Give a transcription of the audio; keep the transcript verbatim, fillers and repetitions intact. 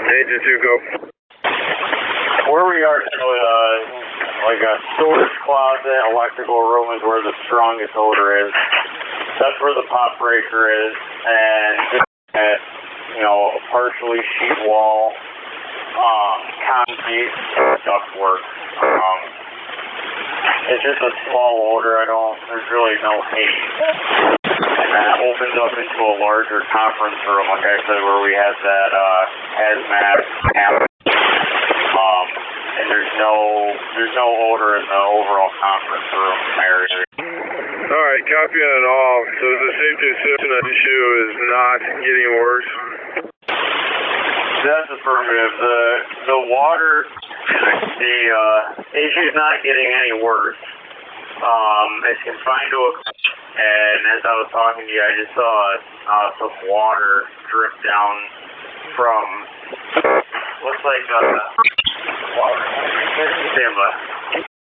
Agent two, go. Where we are, uh, like a storage closet, electrical room is where the strongest odor is. That's where the pop breaker is, and just at, you know, partially sheet wall, um, concrete, ductwork. Um, it's just a small odor. I don't, there's really no hate. And that opens up into a larger conference room, like I said, where we had that, uh, hazmat camp. Um, and there's no, there's no odor in the overall conference room area. All right, copy on all. So the safety assessment issue is not getting worse? That's affirmative. The, the water, the, uh, issue's not getting any worse. Um, it's confined to a, and as I was talking to you, I just saw, uh, some water drip down from, looks like, uh, water. Stand by.